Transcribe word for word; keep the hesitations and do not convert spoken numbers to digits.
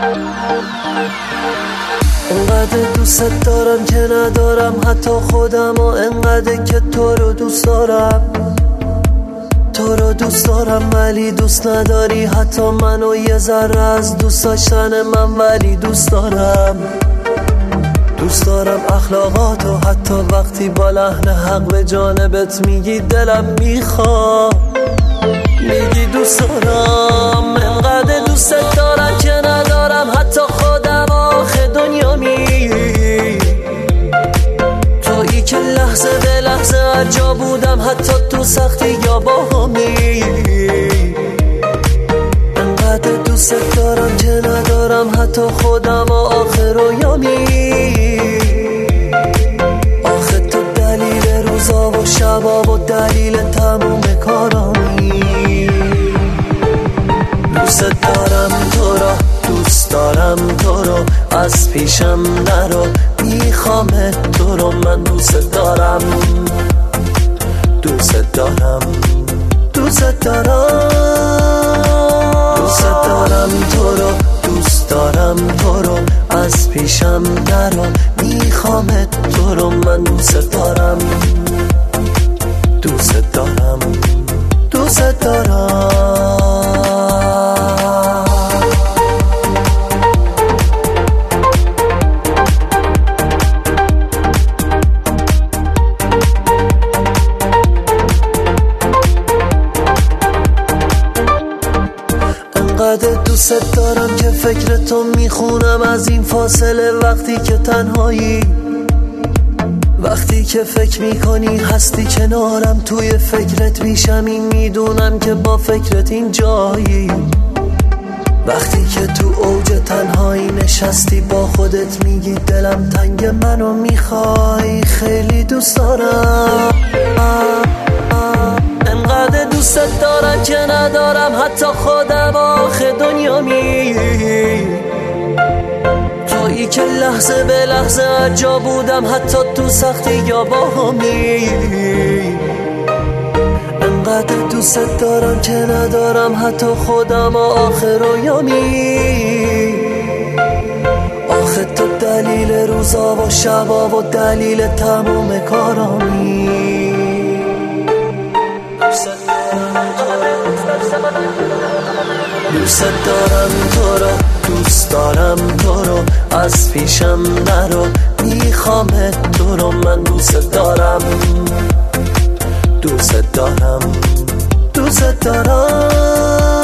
انقدر دوست دارم که ندارم حتی خودم و انقدر که تو رو دوست دارم، تو رو دوست دارم ولی دوست نداری حتی منو یه ذره از دوست داشتن من، ولی دوست دارم دوست دارم اخلاقاتو حتی وقتی با لحن حق به جانبت میگی دلم میخواد، میگی دوست دارم. انقدر دوست دارم که ندارم حتی خودم آخه دنیا می تویی که لحظه به لحظه هر جا بودم حتی تو سختی یا با همی. انقدر دوست دارم که ندارم حتی خودم آخه رویامی، آخه تو دلیل روزا و شبا و دلیل تموم کارانی. دوست دارم تو را، دوست دارم تو رو، از پیشم نرو، میخوام تو رو، من دوست دارم دوست دارم دوست دارم دوست دارم تو رو، دوست دارم تو رو، از پیشم نرو، میخوام تو رو، من دوست دارم دوست دارم دوست دارم. انقدر دوست دارم که فکر تو میخونم از این فاصله، وقتی که تنهایی، وقتی که فکر میکنی هستی کنارم، توی فکرت میشم این میدونم که با فکرت این جایی، وقتی که تو اوج تنهایی نشستی با خودت میگی دلم تنگ منو میخوای، خیلی دوست دارم. انقدر دوست دارم که ندارم حتی خودم آخه دنیا می تویی که لحظه به لحظه هر جا بودم حتی تو سختی یا با همی. انقدر دوست دارم که ندارم حتی خودم آخه رویامی، آخه تو دلیل روزا و شبا و دلیل تموم کارانی. دوست دارم تو رو، دوست دارم تو رو، از پیشم نرو، میخوام تو رو، من دوست دارم دوست دارم دوست دارم